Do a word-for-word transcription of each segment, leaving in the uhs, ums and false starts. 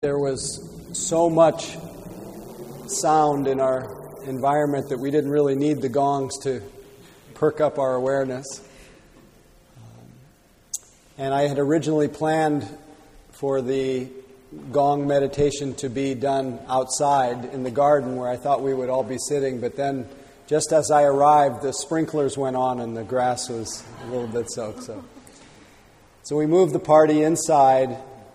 There was so much sound in our environment that we didn't really need the gongs to perk up our awareness. And I had originally planned for the gong meditation to be done outside in the garden where I thought we would all be sitting, but then just as I arrived, the sprinklers went on and the grass was a little bit soaked. So, so we moved the party inside,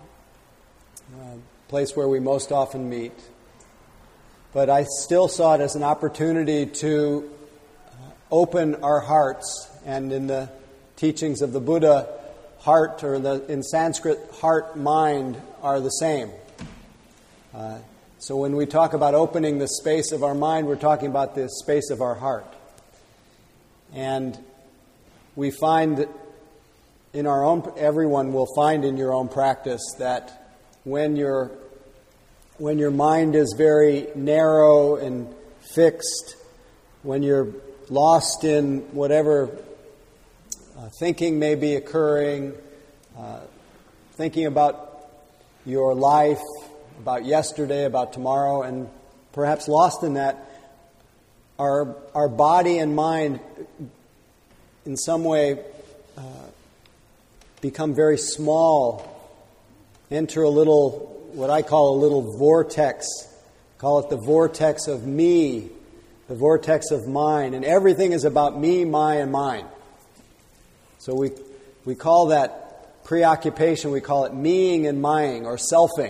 place where we most often meet. But I still saw it as an opportunity to open our hearts. And in the teachings of the Buddha, heart, or the in Sanskrit, heart, mind are the same. Uh, so when we talk about opening the space of our mind, we're talking about the space of our heart. And we find in our own, everyone will find in your own practice that When your when your mind is very narrow and fixed, when you're lost in whatever uh, thinking may be occurring, uh, thinking about your life, about yesterday, about tomorrow, and perhaps lost in that, our our body and mind in some way uh, become very small. Enter a little, what I call a little vortex. Call it the vortex of me, the vortex of mine. And everything is about me, my, and mine. So we we call that preoccupation, we call it meing and mying, or selfing.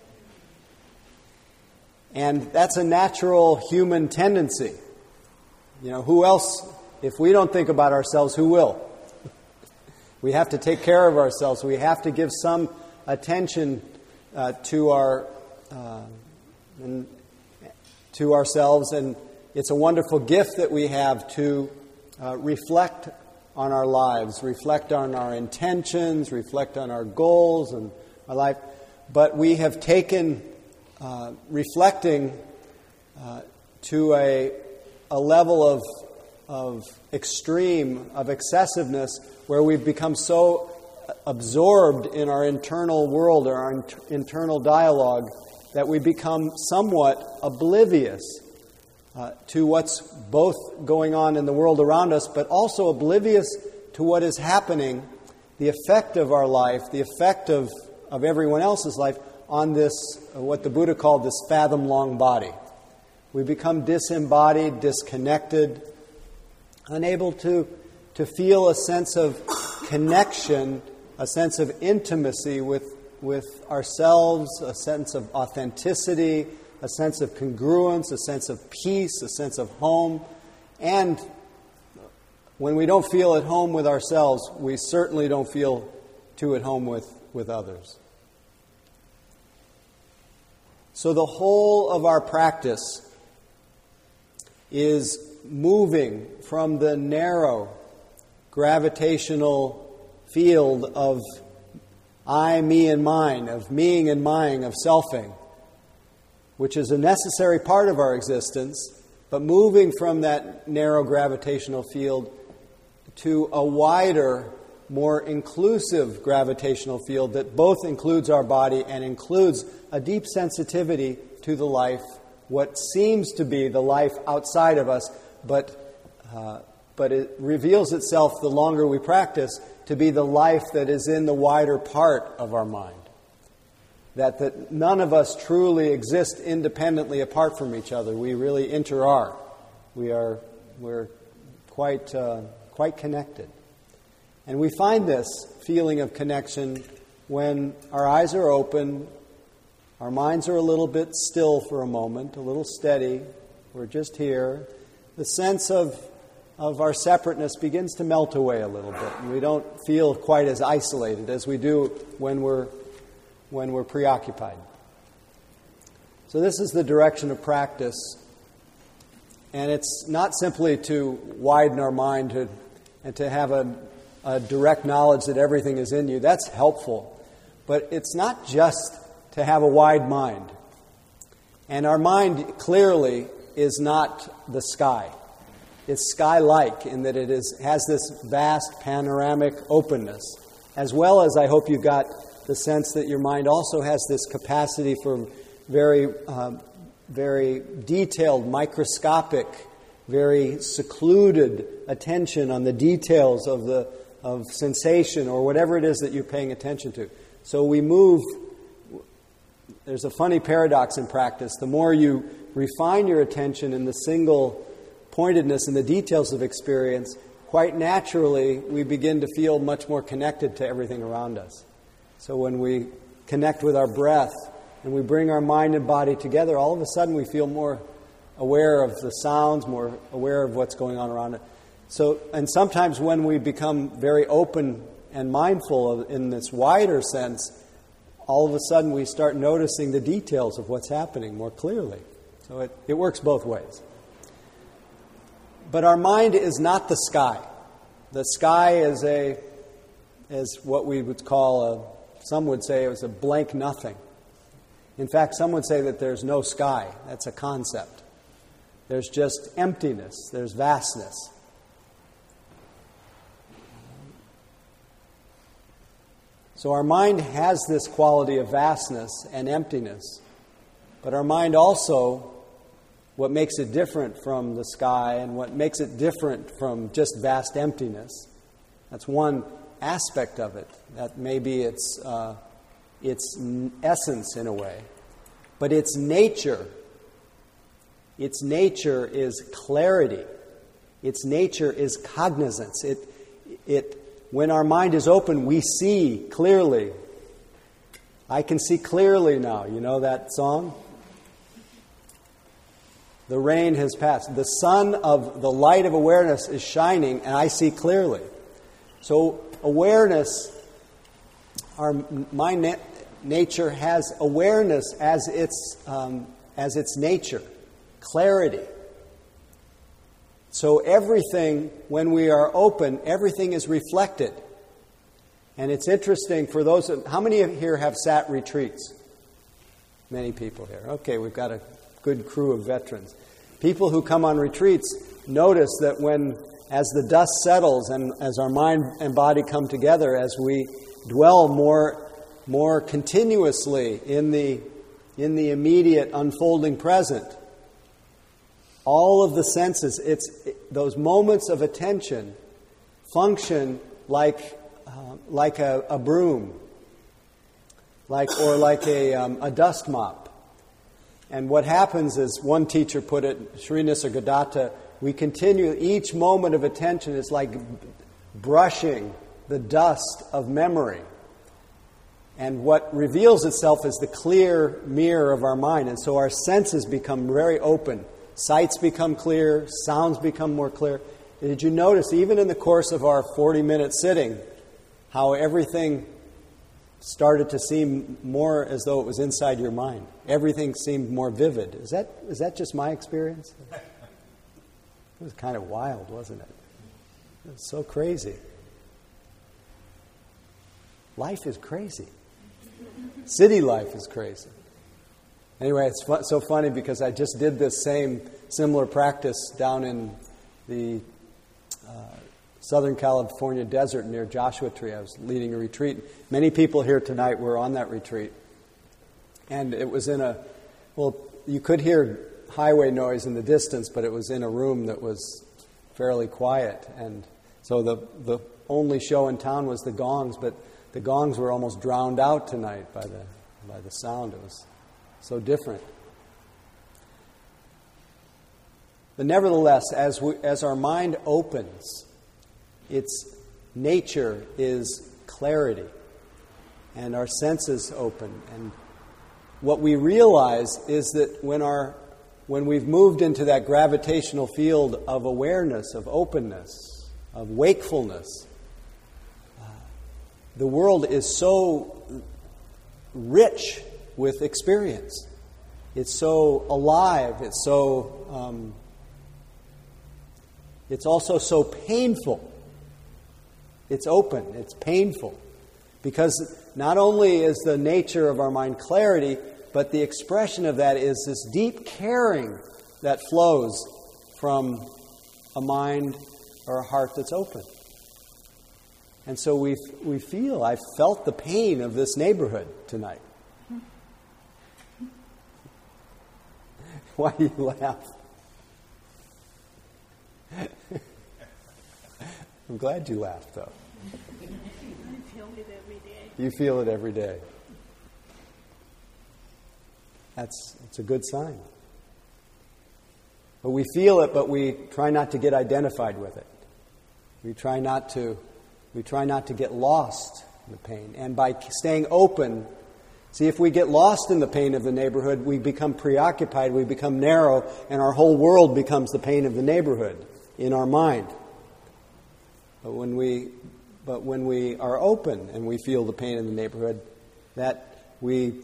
And that's a natural human tendency. You know, who else, if we don't think about ourselves, who will? We have to take care of ourselves. We have to give some attention uh, to our uh, and to ourselves, and it's a wonderful gift that we have to uh, reflect on our lives, reflect on our intentions, reflect on our goals and our life. But we have taken uh, reflecting uh, to a a level of of extreme, of excessiveness, where we've become so absorbed in our internal world or our inter- internal dialogue that we become somewhat oblivious uh, to what's both going on in the world around us, but also oblivious to what is happening, the effect of our life, the effect of, of everyone else's life on this, uh, what the Buddha called this fathom-long body. We become disembodied, disconnected, unable to, to feel a sense of connection, a sense of intimacy with, with ourselves, a sense of authenticity, a sense of congruence, a sense of peace, a sense of home. And when we don't feel at home with ourselves, we certainly don't feel too at home with, with others. So the whole of our practice is moving from the narrow gravitational field of I, me, and mine, of meing and mying, of selfing, which is a necessary part of our existence, but moving from that narrow gravitational field to a wider, more inclusive gravitational field that both includes our body and includes a deep sensitivity to the life, what seems to be the life outside of us, but uh, but it reveals itself the longer we practice to be the life that is in the wider part of our mind. That, that none of us truly exist independently apart from each other. We really inter-are. We are we're quite uh, quite connected. And we find this feeling of connection when our eyes are open, our minds are a little bit still for a moment, a little steady. We're just here. The sense of of our separateness begins to melt away a little bit, and we don't feel quite as isolated as we do when we're when we're preoccupied. So this is the direction of practice, and it's not simply to widen our mind to, and to have a, a direct knowledge that everything is in you. That's helpful, but it's not just to have a wide mind. And our mind clearly is not the sky. It's sky-like in that it is has this vast panoramic openness, as well as I hope you've got the sense that your mind also has this capacity for very, um, very detailed, microscopic, very secluded attention on the details of the of sensation or whatever it is that you're paying attention to. So we move. There's a funny paradox in practice. The more you refine your attention in the single pointedness and the details of experience, quite naturally we begin to feel much more connected to everything around us. So when we connect with our breath and we bring our mind and body together, all of a sudden we feel more aware of the sounds, more aware of what's going on around it. So, and sometimes when we become very open and mindful of, in this wider sense, all of a sudden we start noticing the details of what's happening more clearly. So it, it works both ways. But our mind is not the sky. The sky is a is what we would call a, some would say it was a blank nothing. In fact, some would say that there's no sky. That's a concept. There's just emptiness. There's vastness. So our mind has this quality of vastness and emptiness. But our mind also, what makes it different from the sky and what makes it different from just vast emptiness, that's one aspect of it. That may be its, uh, its essence in a way. But its nature, its nature is clarity. Its nature is cognizance. It, it, when our mind is open, we see clearly. I can see clearly now. You know that song? The rain has passed. The sun of the light of awareness is shining, and I see clearly. So awareness, our mind na- nature has awareness as its um, as its nature, clarity. So everything, when we are open, everything is reflected. And it's interesting for those, how many here have sat retreats? Many people here. Okay, we've got a good crew of veterans. People who come on retreats notice that when, as the dust settles and as our mind and body come together, as we dwell more, more continuously in the, in the immediate unfolding present, all of the senses, it's those moments of attention function like uh, like a, a broom, like or like a um, a dust mop. And what happens is, one teacher put it, Sri Nisargadatta, we continue, each moment of attention is like brushing the dust of memory. And what reveals itself is the clear mirror of our mind. And so our senses become very open. Sights become clear, sounds become more clear. Did you notice, even in the course of our forty-minute sitting, how everything started to seem more as though it was inside your mind? Everything seemed more vivid. Is that is that just my experience? It was kind of wild, wasn't it? It was so crazy. Life is crazy. City life is crazy. Anyway, it's fu- so funny because I just did this same similar practice down in the uh, Southern California desert near Joshua Tree. I was leading a retreat. Many people here tonight were on that retreat. And it was in a, well, you could hear highway noise in the distance, but it was in a room that was fairly quiet. And so the, the only show in town was the gongs, but the gongs were almost drowned out tonight by the by the sound. It was so different. But nevertheless, as we, as our mind opens, its nature is clarity, and our senses open. And what we realize is that when our when we've moved into that gravitational field of awareness, of openness, of wakefulness, uh, the world is so rich with experience. It's so alive. It's so. Um, it's also so painful. It's open. It's painful, because not only is the nature of our mind clarity, but the expression of that is this deep caring that flows from a mind or a heart that's open. And so we we feel, I felt the pain of this neighborhood tonight. Why do you laugh? I'm glad you laughed, though. I feel it every day. You feel it every day. That's, that's a good sign. But we feel it, but we try not to get identified with it. We try not to, we try not to get lost in the pain. And by staying open, see, if we get lost in the pain of the neighborhood, we become preoccupied, we become narrow, and our whole world becomes the pain of the neighborhood in our mind. But when we, but when we are open and we feel the pain in the neighborhood, that we,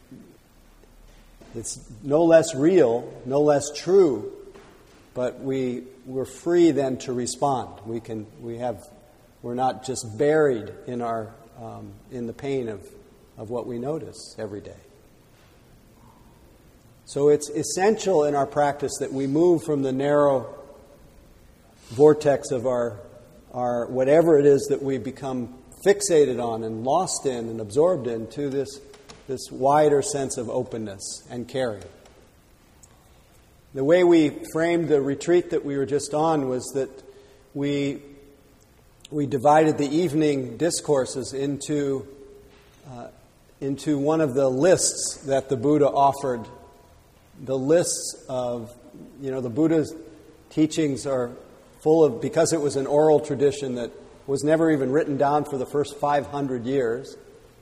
it's no less real, no less true, but we we're free then to respond. We can we have we're not just buried in our um, in the pain of of what we notice every day. So it's essential in our practice that we move from the narrow vortex of our our whatever it is that we become fixated on and lost in and absorbed in to this this wider sense of openness and caring. The way we framed the retreat that we were just on was that we we divided the evening discourses into uh, into one of the lists that the Buddha offered. The lists of, you know, the Buddha's teachings are full of, because it was an oral tradition that was never even written down for the first five hundred years.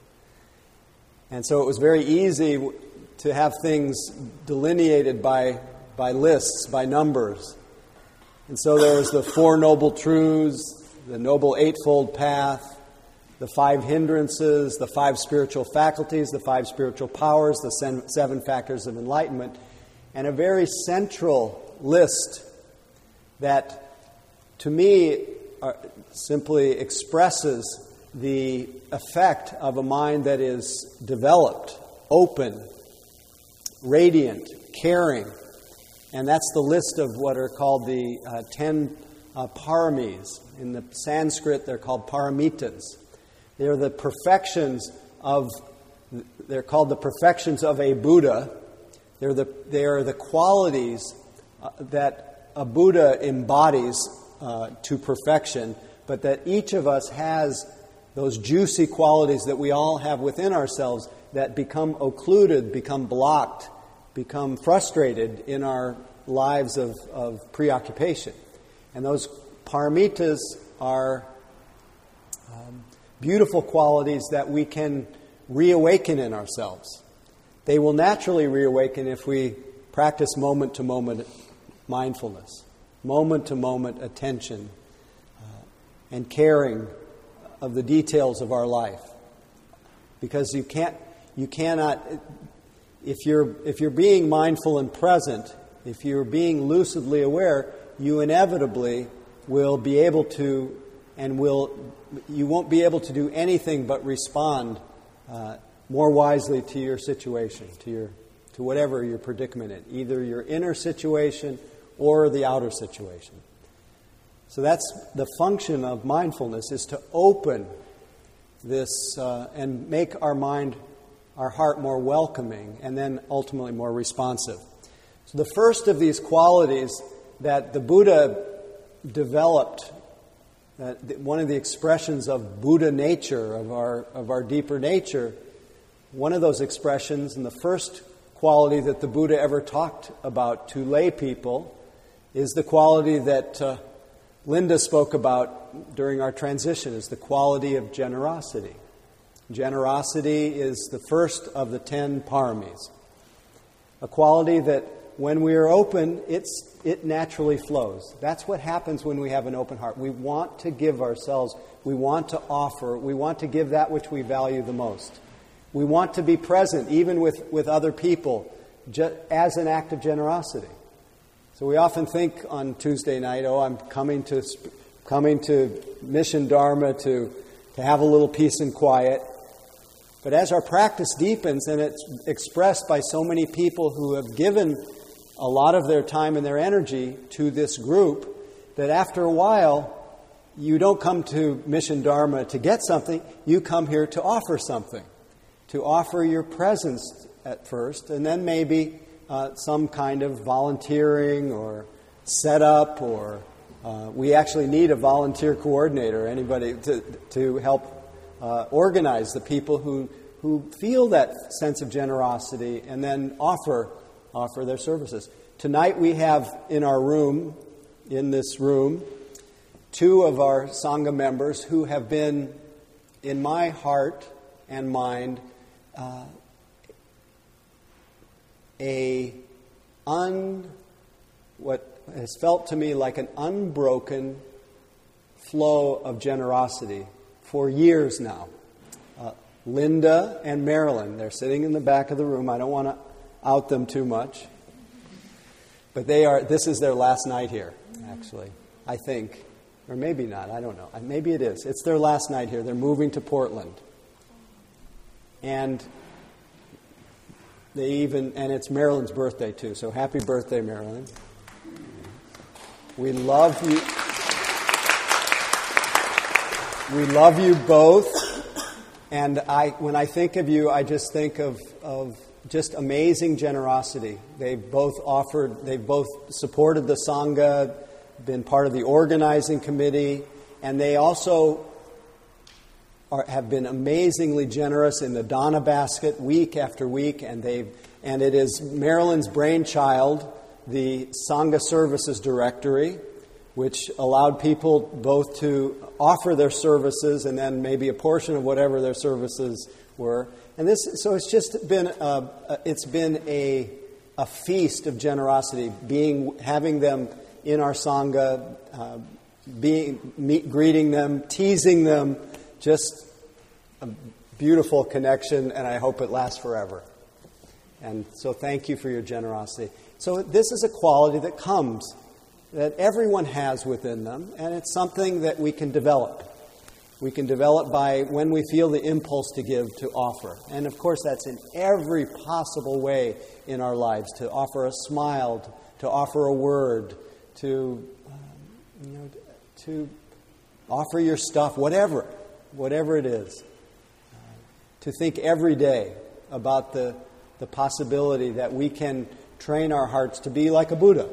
And so it was very easy to have things delineated by by lists, by numbers. And so there was the Four Noble Truths, the Noble Eightfold Path, the Five Hindrances, the Five Spiritual Faculties, the Five Spiritual Powers, the Seven Factors of Enlightenment, and a very central list that, to me, uh, simply expresses the effect of a mind that is developed, open, radiant, caring. And that's the list of what are called the uh, ten uh, paramis. In the Sanskrit, they're called paramitas. They're the perfections of, they're called the perfections of a Buddha. They're the, they are the qualities uh, that a Buddha embodies uh, to perfection, but that each of us has those juicy qualities that we all have within ourselves that become occluded, become blocked, become frustrated in our lives of, of preoccupation. And those paramitas are um, beautiful qualities that we can reawaken in ourselves. They will naturally reawaken if we practice moment-to-moment mindfulness, moment-to-moment attention, uh, and caring of the details of our life. Because you can't, you cannot... If you're if you're being mindful and present, if you're being lucidly aware, you inevitably will be able to, and will you won't be able to do anything but respond uh, more wisely to your situation, to your to whatever your predicament is, either your inner situation or the outer situation. So that's the function of mindfulness, is to open this uh, and make our mind, our heart more welcoming, and then ultimately more responsive. So the first of these qualities that the Buddha developed, uh, one of the expressions of Buddha nature, of our of our deeper nature, one of those expressions, and the first quality that the Buddha ever talked about to lay people, is the quality that uh, Linda spoke about during our transition, is the quality of generosity. Generosity is the first of the ten paramis. A quality that when we are open, it's, it naturally flows. That's what happens when we have an open heart. We want to give ourselves, we want to offer, we want to give that which we value the most. We want to be present even with, with other people ju- as an act of generosity. So we often think on Tuesday night, oh, I'm coming to coming to Mission Dharma to, to have a little peace and quiet. But as our practice deepens, and it's expressed by so many people who have given a lot of their time and their energy to this group, that after a while, you don't come to Mission Dharma to get something, you come here to offer something, to offer your presence at first, and then maybe uh, some kind of volunteering or setup, or uh, we actually need a volunteer coordinator, anybody to, to help uh, organize the people who, who feel that sense of generosity and then offer, offer their services. Tonight we have in our room, in this room, two of our Sangha members who have been, in my heart and mind, uh, a un, what has felt to me like an unbroken flow of generosity for years now. Uh, Linda and Marilyn, they're sitting in the back of the room. I don't want to out them too much, but they are. This is their last night here, actually, I think. Or maybe not, I don't know. Maybe it is. It's their last night here. They're moving to Portland. And they even, and it's Marilyn's birthday too, so happy birthday, Marilyn. We love you. We love you both. And I, when I think of you, I just think of, of just amazing generosity. They've both offered, they've both supported the Sangha, been part of the organizing committee, and they also are, have been amazingly generous in the Dana basket week after week, and they and it is Marilyn's brainchild, the Sangha Services Directory, which allowed people both to offer their services and then maybe a portion of whatever their services were. And this, so it's just been a, it's been a a feast of generosity, being having them in our Sangha, uh, being, meet, greeting them, teasing them, just a beautiful connection, and I hope it lasts forever. And so thank you for your generosity. So this is a quality that comes, that everyone has within them, and it's something that we can develop. We can develop by when we feel the impulse to give, to offer. And of course that's in every possible way in our lives, to offer a smile, to offer a word, to um, you know, to offer your stuff, whatever, whatever it is. Uh, to think every day about the, the possibility that we can train our hearts to be like a Buddha.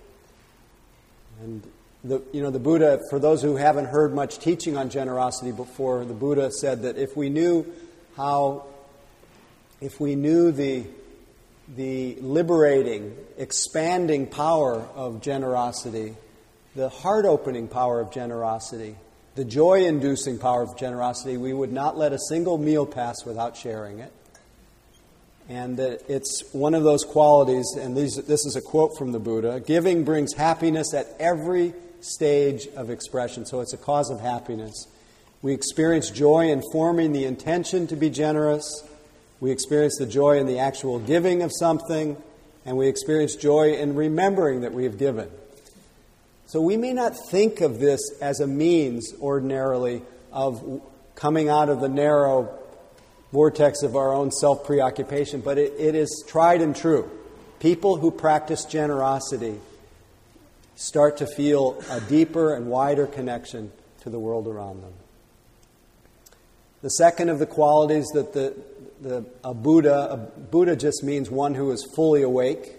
And the you know the Buddha, for those who haven't heard much teaching on generosity before, the Buddha said that if we knew how, if we knew the the liberating, expanding power of generosity, the heart-opening power of generosity, the joy-inducing power of generosity, we would not let a single meal pass without sharing it. And uh, it's one of those qualities, and these, this is a quote from the Buddha, giving brings happiness at every stage of expression. So it's a cause of happiness. We experience joy in forming the intention to be generous. We experience the joy in the actual giving of something, and we experience joy in remembering that we have given. So we may not think of this as a means ordinarily of coming out of the narrow vortex of our own self-preoccupation, but it, it is tried and true. People who practice generosity start to feel a deeper and wider connection to the world around them. The second of the qualities that the, the a Buddha, a Buddha just means one who is fully awake.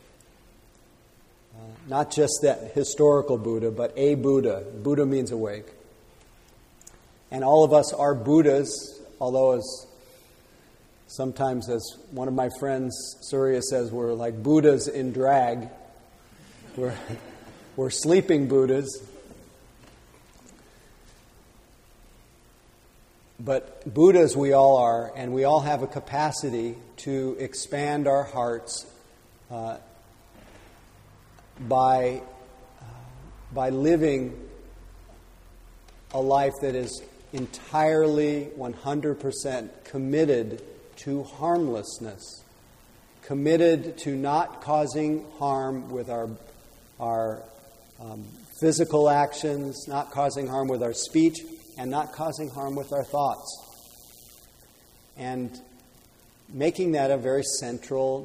Uh, not just that historical Buddha, but a Buddha. Buddha means awake. And all of us are Buddhas, although as sometimes, as one of my friends, Surya, says, we're like Buddhas in drag. We're, we're sleeping Buddhas. But Buddhas we all are, and we all have a capacity to expand our hearts uh, by, uh, by living a life that is entirely one hundred percent committed to harmlessness, committed to not causing harm with our, our um, physical actions, not causing harm with our speech, and not causing harm with our thoughts. And making that a very central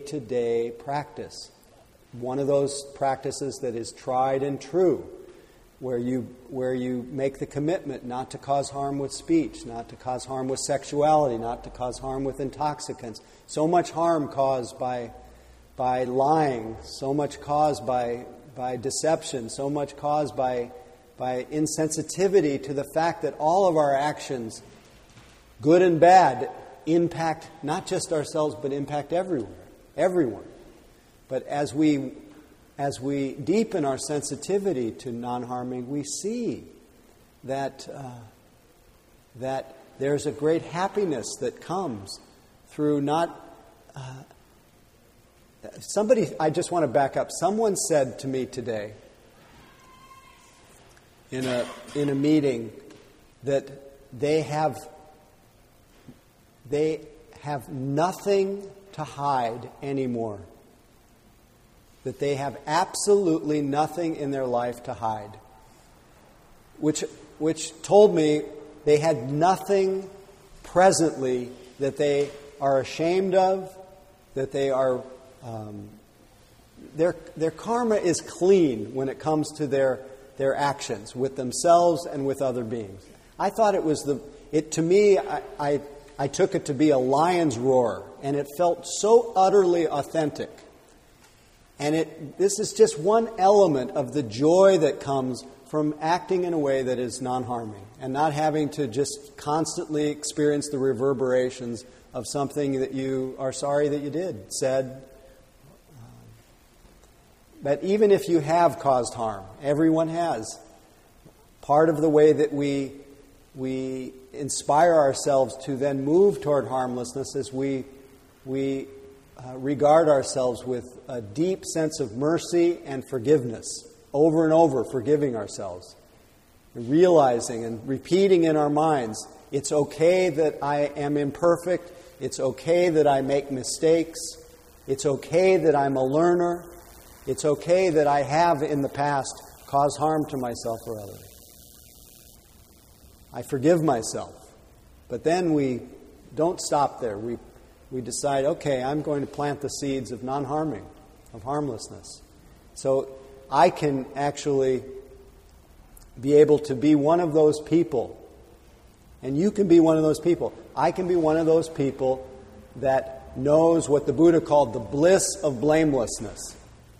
day-to-day practice. One of those practices that is tried and true. where you where you make the commitment not to cause harm with speech, not to cause harm with sexuality, not to cause harm with intoxicants. So much harm caused by by lying, so much caused by by deception, so much caused by by insensitivity to the fact that all of our actions, good and bad, impact not just ourselves but impact everywhere, everyone. But as we as we deepen our sensitivity to non-harming, we see that uh, that there's a great happiness that comes through not. Uh, somebody, I just want to back up. Someone said to me today in a in a meeting that they have they have nothing to hide anymore. That they have absolutely nothing in their life to hide. Which which told me they had nothing presently that they are ashamed of, that they are um, their their karma is clean when it comes to their their actions with themselves and with other beings. I thought it was the it to me I, I I took it to be a lion's roar, and it felt so utterly authentic. And it this is just one element of the joy that comes from acting in a way that is non-harming and not having to just constantly experience the reverberations of something that you are sorry that you did, said. But even if you have caused harm, everyone has. Part of the way that we we inspire ourselves to then move toward harmlessness is we we uh, regard ourselves with a deep sense of mercy and forgiveness, over and over forgiving ourselves, and realizing and repeating in our minds, it's okay that I am imperfect, it's okay that I make mistakes, it's okay that I'm a learner, it's okay that I have in the past caused harm to myself or others. I forgive myself. But then we don't stop there. We we decide, okay, I'm going to plant the seeds of non-harming, of harmlessness. So I can actually be able to be one of those people. And you can be one of those people. I can be one of those people that knows what the Buddha called the bliss of blamelessness.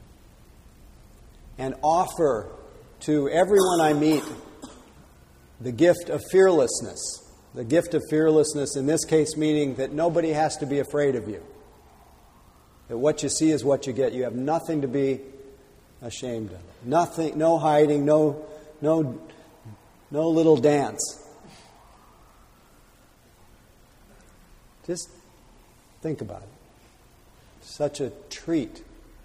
And offer to everyone I meet the gift of fearlessness. The gift of fearlessness, in this case, meaning that nobody has to be afraid of you. That what you see is what you get. You have nothing to be ashamed of. Nothing, no hiding, no, no, no little dance. Just think about it. Such a treat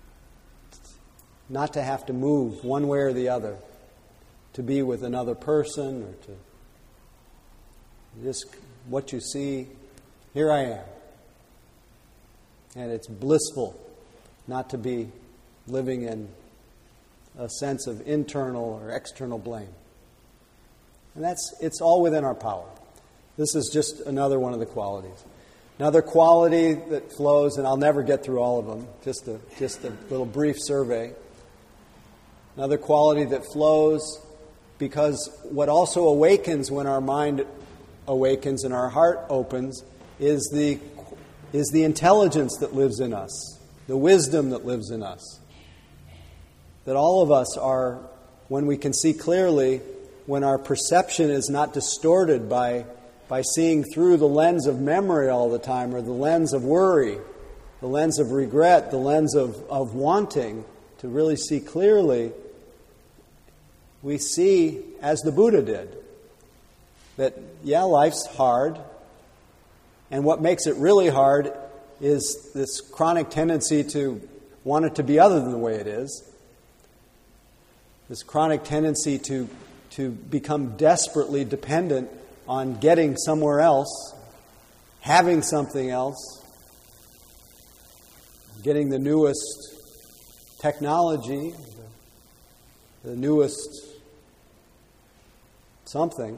not to have to move one way or the other, to be with another person or to just what you see, here I am. And it's blissful not to be living in a sense of internal or external blame. And that's it's all within our power. This is just another one of the qualities. Another quality that flows, and I'll never get through all of them, just a, just a little brief survey. Another quality that flows because what also awakens when our mind awakens and our heart opens is the is the intelligence that lives in us, the wisdom that lives in us. That all of us are, when we can see clearly, when our perception is not distorted by by seeing through the lens of memory all the time, or the lens of worry, the lens of regret, the lens of, of wanting to really see clearly, we see, as the Buddha did, that, yeah, life's hard, and what makes it really hard is this chronic tendency to want it to be other than the way it is, this chronic tendency to, to become desperately dependent on getting somewhere else, having something else, getting the newest technology, the, the newest something,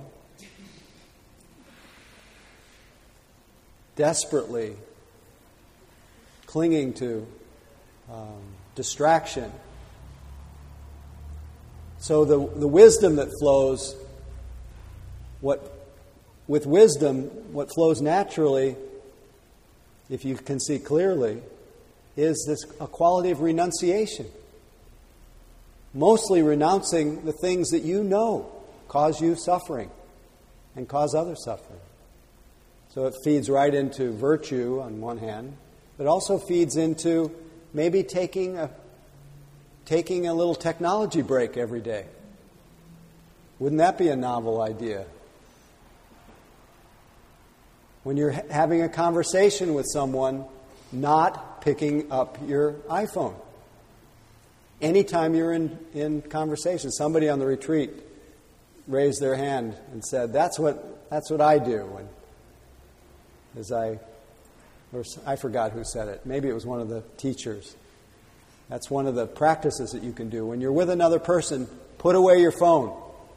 desperately clinging to um, distraction. So the, the wisdom that flows, what with wisdom, what flows naturally, if you can see clearly, is this a quality of renunciation. Mostly renouncing the things that you know cause you suffering and cause others suffering. So it feeds right into virtue on one hand, but also feeds into maybe taking a taking a little technology break every day. Wouldn't that be a novel idea? When you're ha- having a conversation with someone, not picking up your iPhone. Anytime you're in, in conversation, somebody on the retreat raised their hand and said, that's what that's what I do. And as I, or I forgot who said it. Maybe it was one of the teachers. That's one of the practices that you can do. When you're with another person, put away your phone.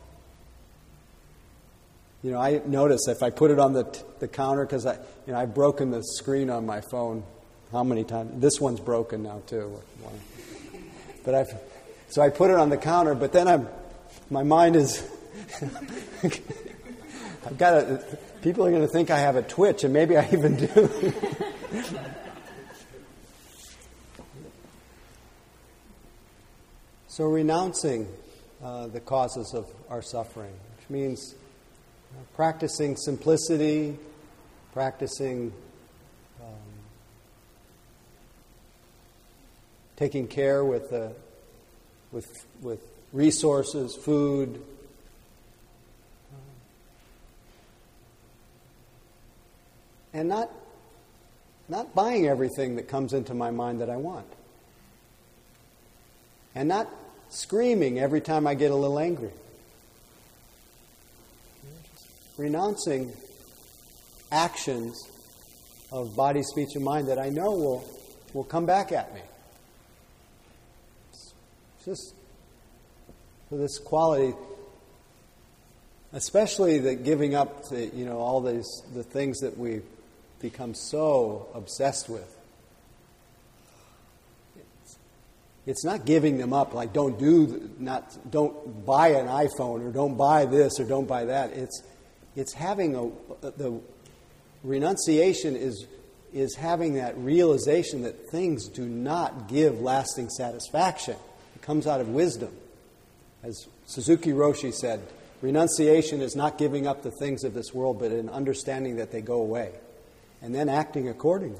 You know, I notice if I put it on the the counter, because I, you know, I've broken the screen on my phone how many times? This one's broken now too. But I've, so I put it on the counter, but then I'm, my mind is, I've got a, people are going to think I have a twitch, and maybe I even do. So renouncing uh, the causes of our suffering, which means uh, practicing simplicity, practicing um, taking care with the with with resources, food, and not not buying everything that comes into my mind that I want, and not screaming every time I get a little angry. Renouncing actions of body, speech, and mind that I know will will come back at me. It's just for this quality, especially the giving up to, you know, all these the things that we become so obsessed with. It's not giving them up, like don't do not don't buy an iPhone or don't buy this or don't buy that. It's it's having a the renunciation is is having that realization that things do not give lasting satisfaction. It comes out of wisdom. As Suzuki Roshi said, renunciation is not giving up the things of this world, but an understanding that they go away, and then acting accordingly.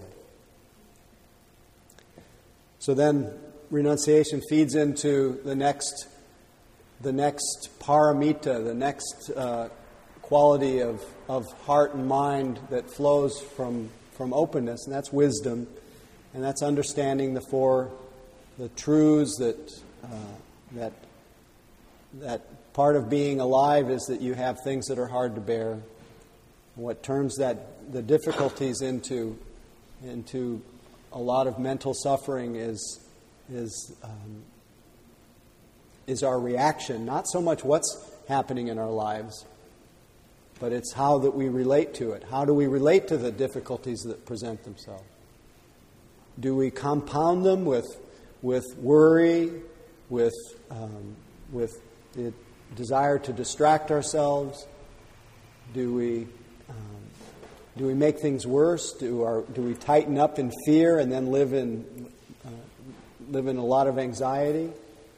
So then renunciation feeds into the next, the next paramita, the next uh, quality of, of heart and mind that flows from, from openness, and that's wisdom, and that's understanding the four, the truths that uh, that that part of being alive is that you have things that are hard to bear. What turns that the difficulties into into a lot of mental suffering is. is um, is our reaction, not so much what's happening in our lives, but it's how that we relate to it. How do we relate to the difficulties that present themselves? Do we compound them with with worry, with um, with the desire to distract ourselves? Do we um, do we make things worse? Do our do we tighten up in fear and then live in live in a lot of anxiety?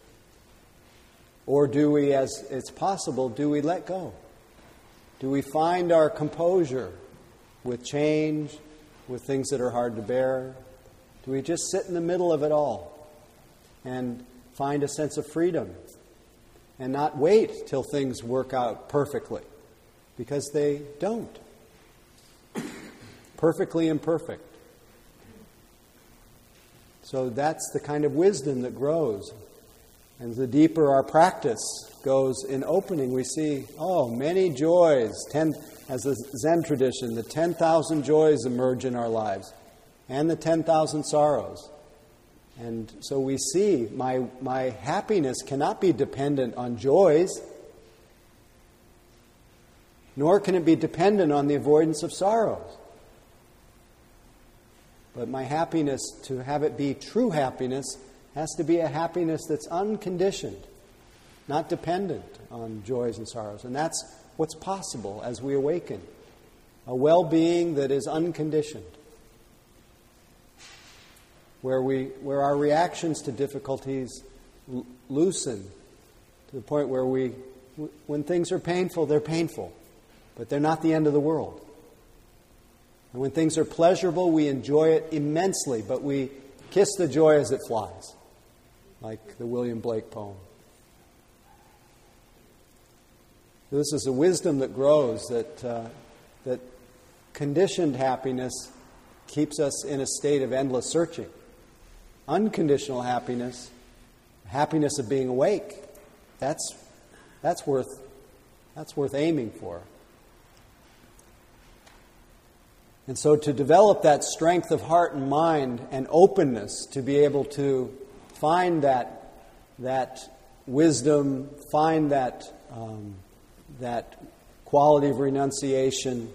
Or do we, as it's possible, do we let go? Do we find our composure with change, with things that are hard to bear? Do we just sit in the middle of it all and find a sense of freedom and not wait till things work out perfectly? Because they don't. Perfectly imperfect. So that's the kind of wisdom that grows. And the deeper our practice goes in opening, we see, oh, many joys. Ten, as the Zen tradition, the ten thousand joys emerge in our lives, and the ten thousand sorrows. And so we see my my happiness cannot be dependent on joys, nor can it be dependent on the avoidance of sorrows. But my happiness, to have it be true happiness, has to be a happiness that's unconditioned. not dependent on joys and sorrows. And that's what's possible as we awaken. A well-being that is unconditioned. Where we, where our reactions to difficulties l- loosen to the point where we, w- when things are painful, they're painful, but they're not the end of the world. And when things are pleasurable, we enjoy it immensely, but we kiss the joy as it flies, like the William Blake poem. This is a wisdom that grows, that uh, that conditioned happiness keeps us in a state of endless searching. Unconditional happiness, happiness of being awake, that's that's worth that's worth aiming for. And so to develop that strength of heart and mind and openness to be able to find that that wisdom, find that um, that quality of renunciation,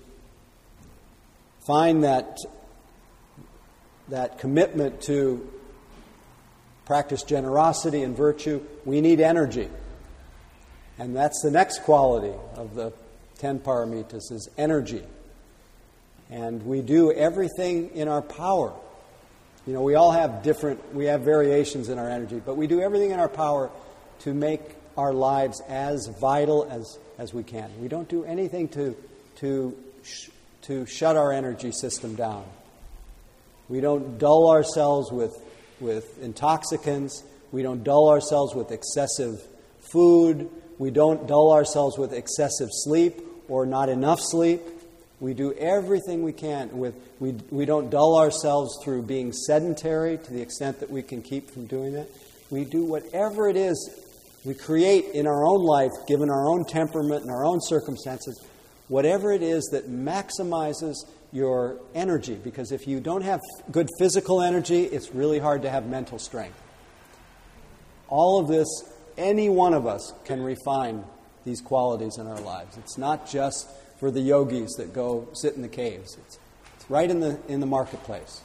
find that that commitment to practice generosity and virtue, we need energy. And that's the next quality of the ten paramitas, is energy. And we do everything in our power. You know, we all have different, we have variations in our energy, but we do everything in our power to make our lives as vital as, as we can. We don't do anything to, to, sh- to shut our energy system down. We don't dull ourselves with, with intoxicants. We don't dull ourselves with excessive food. We don't dull ourselves with excessive sleep or not enough sleep. We do everything we can. With we we don't dull ourselves through being sedentary to the extent that we can keep from doing that. We do whatever it is we create in our own life, given our own temperament and our own circumstances, whatever it is that maximizes your energy. Because if you don't have good physical energy, it's really hard to have mental strength. All of this, any one of us can refine these qualities in our lives. It's not just for the yogis that go sit in the caves. It's, it's right in the in the marketplace.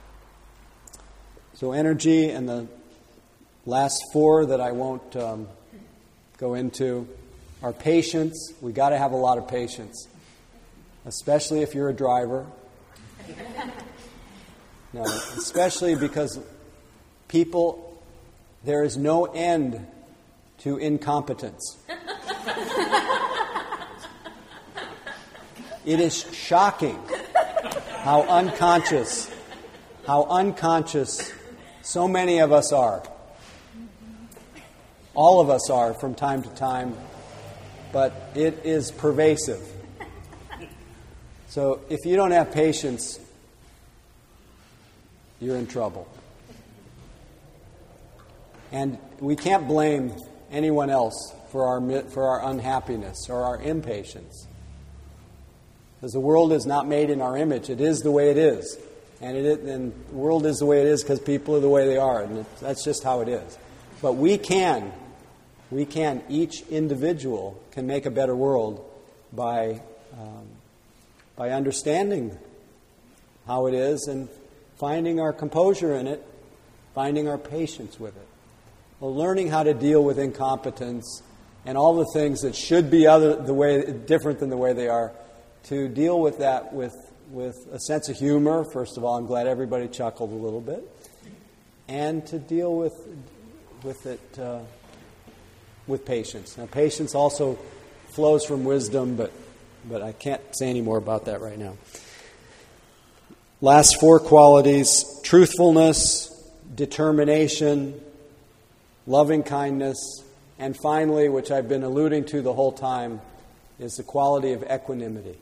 So energy, and the last four that I won't um, go into are patience. We got to have a lot of patience, especially if you're a driver. No, especially because people, there is no end to incompetence. It is shocking how unconscious, how unconscious so many of us are. All of us are from time to time, but it is pervasive. So if you don't have patience, you're in trouble. And we can't blame anyone else for our for our unhappiness or our impatience. Because the world is not made in our image. It is the way it is. And, it, and the world is the way it is because people are the way they are. And it, that's just how it is. But we can, we can, each individual can make a better world by, um, by understanding how it is and finding our composure in it, finding our patience with it. Well, learning how to deal with incompetence and all the things that should be other the way different than the way they are. To deal with that with, with a sense of humor. First of all, I'm glad everybody chuckled a little bit. And to deal with with it uh, with patience. Now, patience also flows from wisdom, but but I can't say any more about that right now. Last four qualities: truthfulness, determination, loving kindness, and finally, which I've been alluding to the whole time, is the quality of equanimity.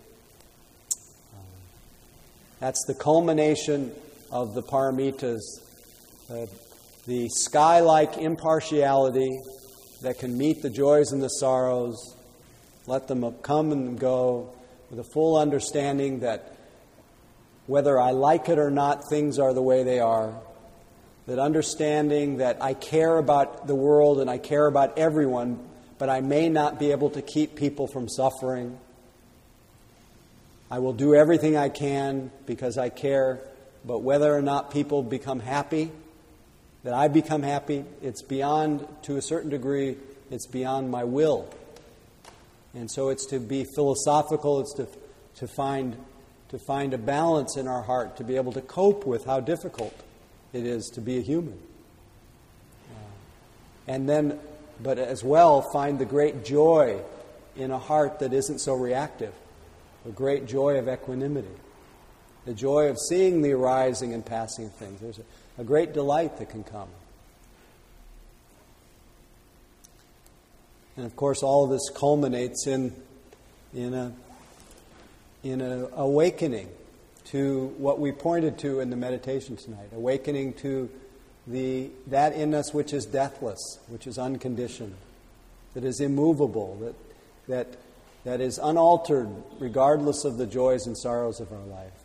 That's the culmination of the paramitas, uh, the sky-like impartiality that can meet the joys and the sorrows, let them come and go, with a full understanding that whether I like it or not, things are the way they are. That understanding that I care about the world and I care about everyone, but I may not be able to keep people from suffering. I will do everything I can because I care, but whether or not people become happy, that I become happy, it's beyond, to a certain degree, it's beyond my will. And so it's to be philosophical, it's to to find to find a balance in our heart, to be able to cope with how difficult it is to be a human. Uh, and then, but as well, find the great joy in a heart that isn't so reactive, the great joy of equanimity, the joy of seeing the arising and passing of things. There's a, a great delight that can come. And of course, all of this culminates in in a in an awakening to what we pointed to in the meditation tonight, awakening to the that in us which is deathless, which is unconditioned, that is immovable, that that that is unaltered regardless of the joys and sorrows of our life.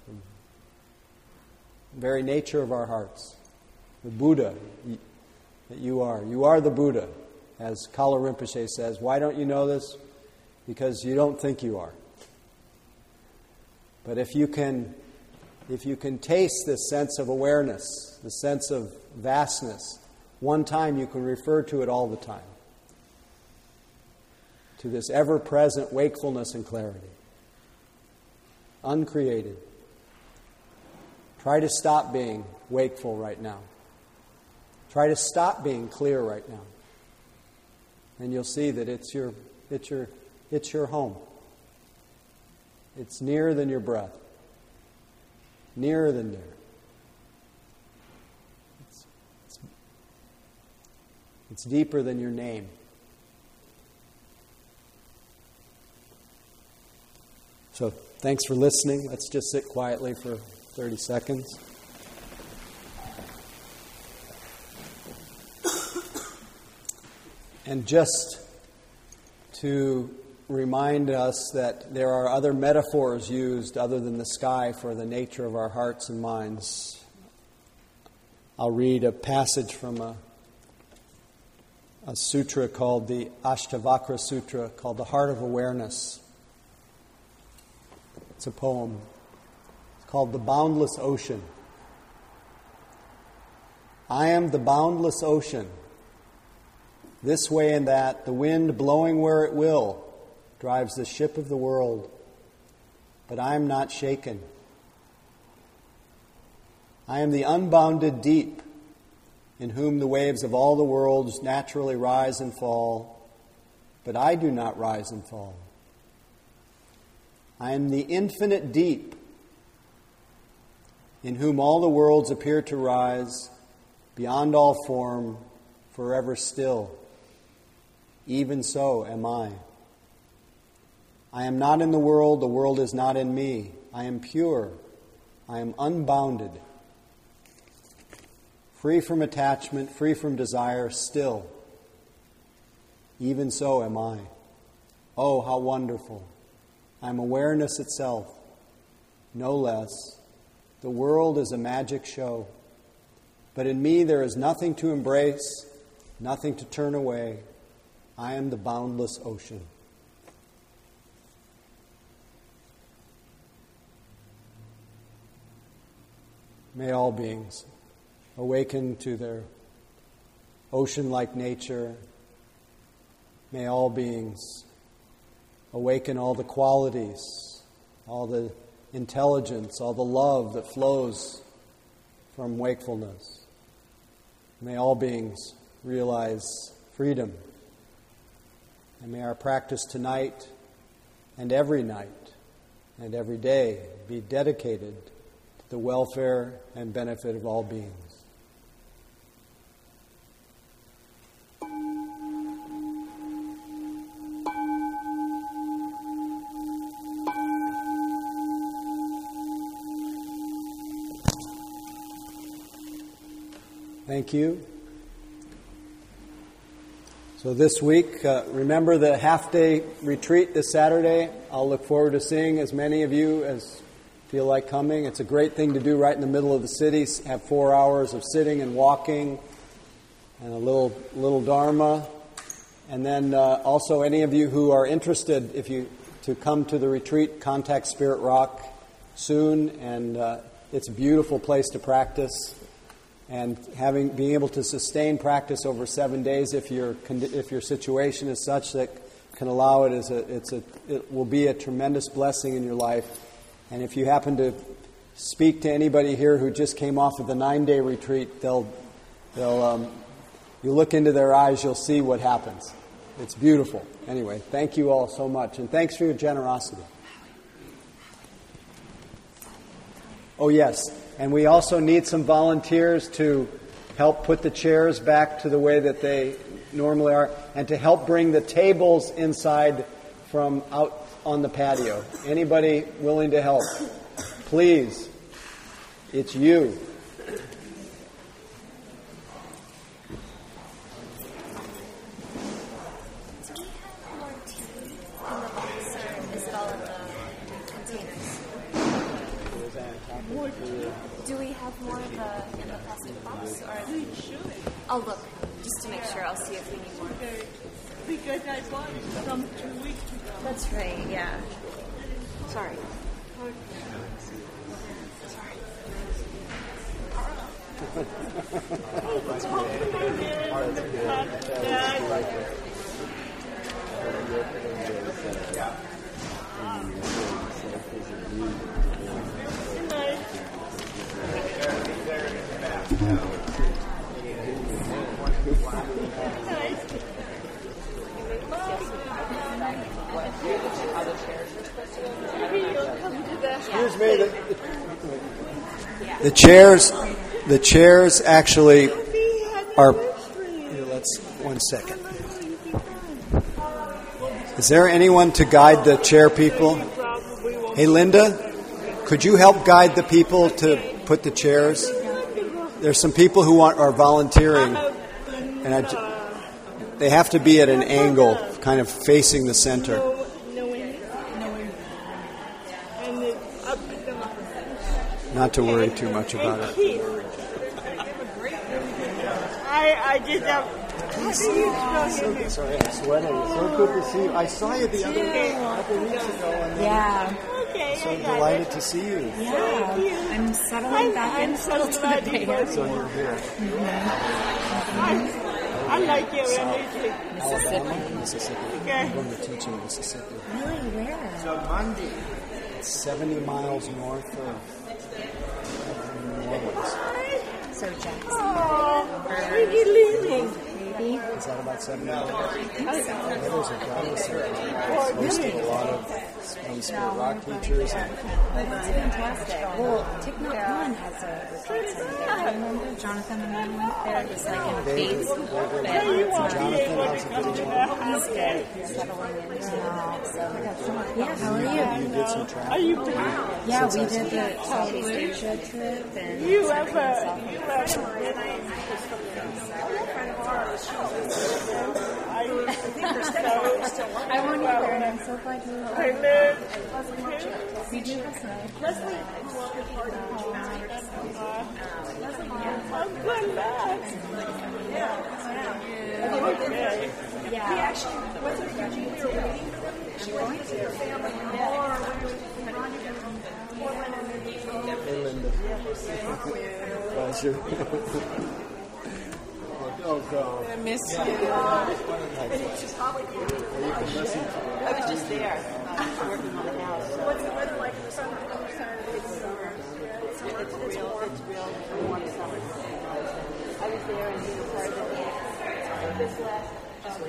The very nature of our hearts. The Buddha that you are. You are the Buddha, as Kala Rinpoche says. Why don't you know this? Because you don't think you are. But if you can, if you can taste this sense of awareness, the sense of vastness, one time you can refer to it all the time. To this ever-present wakefulness and clarity. Uncreated. Try to stop being wakeful right now. Try to stop being clear right now. And you'll see that it's your it's your it's your home. It's nearer than your breath. Nearer than there. It's, it's, it's deeper than your name. So, thanks for listening. Let's just sit quietly for thirty seconds. And just to remind us that there are other metaphors used other than the sky for the nature of our hearts and minds. I'll read a passage from a, a sutra called the Ashtavakra Sutra, called the Heart of Awareness. It's a poem. It's called The Boundless Ocean. I am the boundless ocean. This way and that, the wind blowing where it will, drives the ship of the world. But I am not shaken. I am the unbounded deep, in whom the waves of all the worlds naturally rise and fall, but I do not rise and fall. I am the infinite deep, in whom all the worlds appear to rise, beyond all form, forever still. Even so am I. I am not in the world, the world is not in me. I am pure. I am unbounded. Free from attachment, free from desire, still. Even so am I. Oh, how wonderful. I am awareness itself, no less. The world is a magic show. But in me there is nothing to embrace, nothing to turn away. I am the boundless ocean. May all beings awaken to their ocean-like nature. May all beings awaken all the qualities, all the intelligence, all the love that flows from wakefulness. May all beings realize freedom. And may our practice tonight and every night and every day be dedicated to the welfare and benefit of all beings. Thank you. So this week, uh, remember the half-day retreat this Saturday. I'll look forward to seeing as many of you as feel like coming. It's a great thing to do right in the middle of the city. Have four hours of sitting and walking and a little little Dharma. And then uh, also any of you who are interested, if you to come to the retreat, contact Spirit Rock soon. And uh, it's a beautiful place to practice. And having being able to sustain practice over seven days, if your if your situation is such that can allow it, is a it's a it will be a tremendous blessing in your life. And if you happen to speak to anybody here who just came off of the nine-day retreat, they'll they'll um, you look into their eyes, you'll see what happens. It's beautiful. Anyway, thank you all so much, and thanks for your generosity. Oh yes. And we also need some volunteers to help put the chairs back to the way that they normally are, and to help bring the tables inside from out on the patio. Anybody willing to help? Please. It's you. Do we have more of the in the plastic box? Or we should. I'll look just to make sure. I'll see if we need more. Because I bought it from two weeks ago. That's right. Yeah. Sorry. Excuse me. The, the chairs, the chairs actually are. Here, let's one second. Is there anyone to guide the chair people? Hey, Linda, could you help guide the people to put the chairs? There's some people who want, are volunteering, and I, they have to be at an angle, kind of facing the center. Not to worry too much about it. I, I just have. So, sorry, I'm sweating. It's so good to see you. I saw you the other day, a couple weeks ago, and yeah. Okay, so I got delighted it. to see you. Yeah, I'm settling back I'm in so to glad the you day. were So you're here. I, I like your energy. Alabama, Mississippi. Okay. I'm going to teach in Mississippi. Really, where? So Monday. It's seventy miles north of New Orleans. So Jackson. Oh, are you leaving? Maybe. Is that about seventy miles? I so. Yeah, there's a guy that's hosted a lot of um, Spirit Rock teachers. And That's fantastic. Well, Thich Nhat Hanh has a retreat center there. Remember Jonathan and I went there? It was like in David, Bates. David, But Jonathan, how's it going? he's good. He's settling in now. So, yeah, how are you? You did some travel. Are you? Yeah, we did the Southeast Asia trip. And You ever? You ever? I won't either, and I'm so glad you were I live. We do have snow. Leslie, I'm good luck. Yeah. He actually wasn't judging. We were waiting for them. She went to their family more when we were Hey, Linda. Pleasure. Oh, go. I miss you. You can listen to it. I was just there. I was working on the house. So. What's the weather like in the summer? It's summer. It's, it's real. It's real warm summer. I was there and we were part of it. This last um,